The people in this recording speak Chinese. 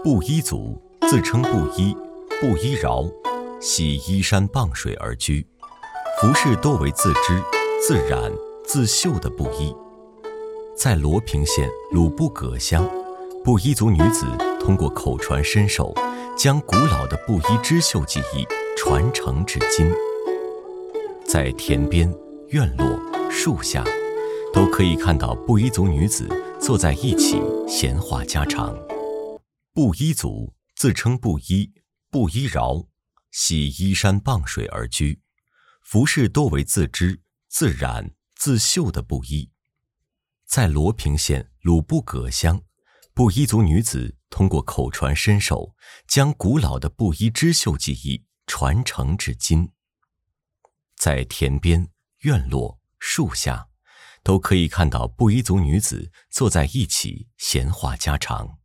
布依族自称布依、布依饶，系依山傍水而居，服饰多为自织、自染、自绣的布依。在罗平县鲁布葛乡，布依族女子通过口传身授，将古老的布依织绣技艺传承至今。在田边、院落、树下，都可以看到布依族女子坐在一起闲话家常。布依族自称布依、布依饶，系依山傍水而居，服饰多为自织、自染、自绣的布依。在罗平县鲁布葛乡，布依族女子通过口传身授，将古老的布依织绣技艺传承至今。在田边、院落、树下，都可以看到布依族女子坐在一起闲话家常。